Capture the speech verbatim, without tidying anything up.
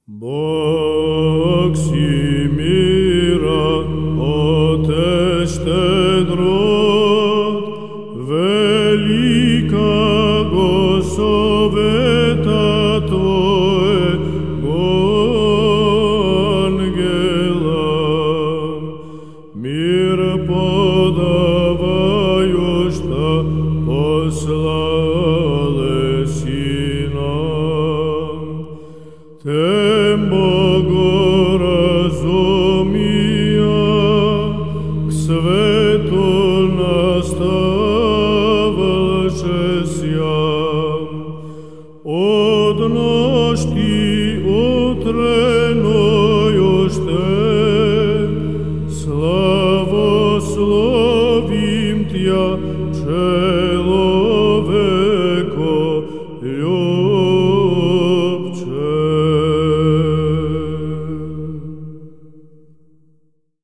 Bog si mira, Ote štedrot, velika gosoveta Tvojego angela, mir podavaju šta poslale si nam. Tem Bogorazumija k svetu nastavljaše sjam, od nošti utre